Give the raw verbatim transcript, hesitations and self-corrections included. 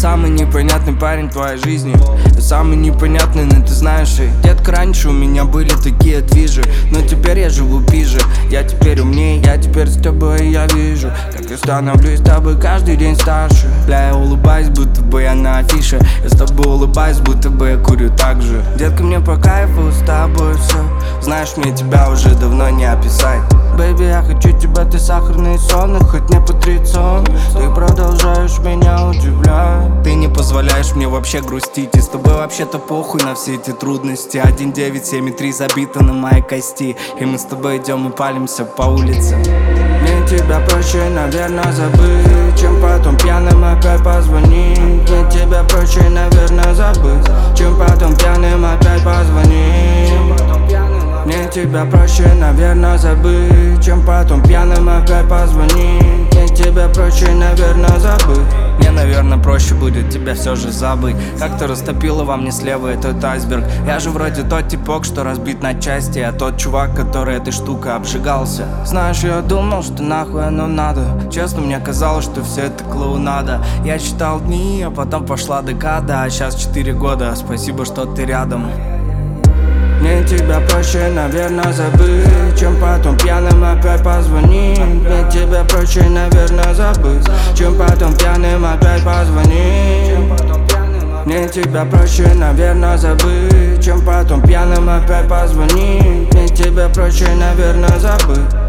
самый непонятный парень в твоей жизни. Я самый непонятный, но ты знаешь. И, детка, раньше у меня были такие движи, но теперь я живу пиже. Я теперь умней, я теперь с тобой, я вижу, как я становлюсь с тобой каждый день старше. Бля, я улыбаюсь, будто бы я на афише. Я с тобой улыбаюсь, будто бы я курю так же. Детка, мне по кайфу с тобой все. Знаешь, мне тебя уже давно не описать. Бэйби, я хочу тебя, ты сахарный сон, и хоть не по тридцать, ты продолжаешь меня удивлять. Ты не позволяешь мне вообще грустить, и с тобой вообще-то похуй на все эти трудности. Один девять семь три забито на моей кости, и мы с тобой идем и палимся по улице. Мне тебя проще, наверное, забыть, чем потом пьяным опять позвонить. Мне тебя проще, наверное, забыть, чем потом пьяным опять позвонить. Мне тебя проще, наверное, забыть, чем потом пьяным опять позвонить. Мне тебя проще, наверное, забыть. Мне, наверное, проще будет тебя все же забыть. Как-то растопило во мне слева этот айсберг. Я же вроде тот типок, что разбит на части, а тот чувак, который этой штукой обжигался. Знаешь, я думал, что нахуй оно надо. Честно, мне казалось, что все это клоунада. Я считал дни, а потом пошла декада, а сейчас четыре года, спасибо, что ты рядом. Мне тебя проще, наверное, забыть, чем потом пьяным опять позвонить. Мне тебя проще, наверное, забыть, чем потом пьяным опять позвонить. Мне тебя проще, наверное, забыть, чем потом пьяным опять позвонить. Мне тебя проще, наверное, забыть.